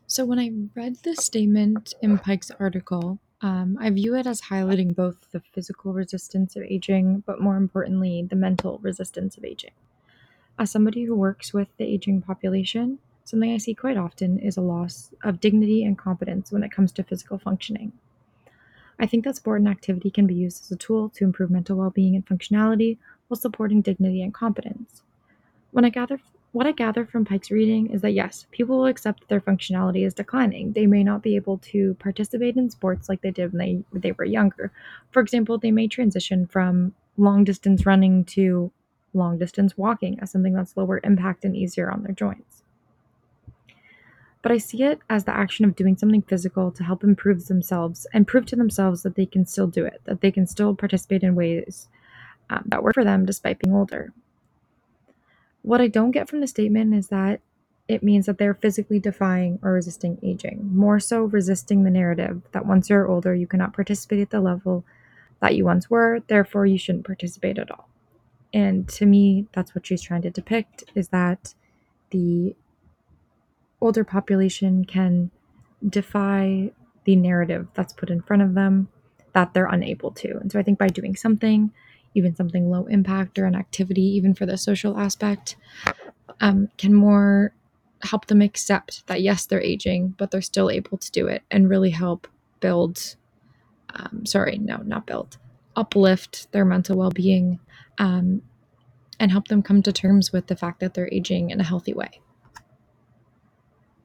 So when I read this statement in Pike's article, I view it as highlighting both the physical resistance of aging, but more importantly, the mental resistance of aging. As somebody who works with the aging population, something I see quite often is a loss of dignity and competence when it comes to physical functioning. I think that sport and activity can be used as a tool to improve mental well being and functionality while supporting dignity and competence. When I gather what I gather from Pike's reading is that yes, people will accept that their functionality is declining. They may not be able to participate in sports like they did when they were younger. For example, they may transition from long distance running to long distance walking as something that's lower impact and easier on their joints. But I see it as the action of doing something physical to help improve themselves and prove to themselves that they can still do it, that they can still participate in ways that work for them despite being older. What I don't get from the statement is that it means that they're physically defying or resisting aging, more so resisting the narrative that once you're older, you cannot participate at the level that you once were, therefore, you shouldn't participate at all. And to me, that's what she's trying to depict is that the older population can defy the narrative that's put in front of them that they're unable to. And so I think by doing something, even something low impact or an activity, even for the social aspect, can more help them accept that yes, they're aging, but they're still able to do it and really help build, sorry, no, not build, uplift their mental well being, um, and help them come to terms with the fact that they're aging in a healthy way.